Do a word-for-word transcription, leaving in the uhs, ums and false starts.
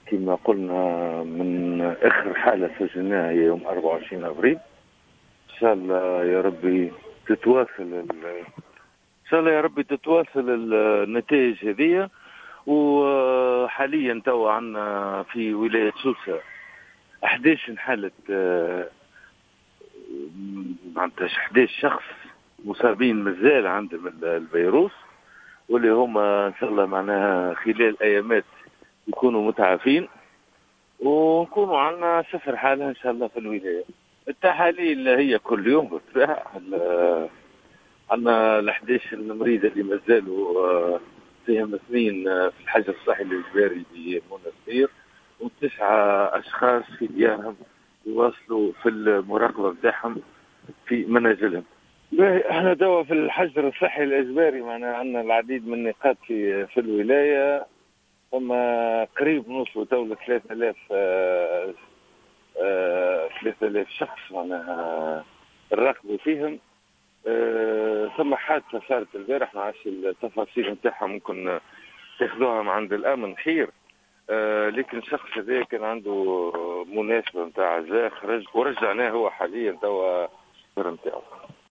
كما قلنا من آخر حالة سجلناها هي يوم أربعة وعشرين أبريل. إن شاء الله يا ربي تتواصل ال- إن شاء الله يا ربي تتواصل النتائج هذه. وحاليا تو عندنا في ولاية سوسة أحد عشر حالة، آه، معناتها أحد عشر شخص مصابين مازال عندهم ال- الفيروس، واللي هما إن شاء الله معناها خلال أيامات يكونوا متعافين، ونكونوا عندنا صفر حالة إن شاء الله في الولاية. التحاليل هي كل يوم بالطبع. ال- عندنا ال أحد عشر مريض اللي مازالوا آه، فيهم اثنين آه، في الحجر الصحي الإجباري بمنستير، وتسعة أشخاص في ديارهم يواصلوا في المراقبة بتاعهم في منازلهم. باهي، احنا توا في الحجر الصحي الإجباري معنا عندنا العديد من النقاط في في الولاية. ثم قريب نوصلوا تو ل ثلاثة آلاف آه، آه، ثلاثة آلاف شخص معناها نراقبوا فيهم. آه، ثم حادثة صارت البارح، ما عادش التفاصيل نتاعها ممكن تاخذوها من عند الأمن خير. آه، لكن الشخص هذا كان عنده مناسبة نتاع عزاء، خرج ورجعناه هو حاليا توا نتاعو.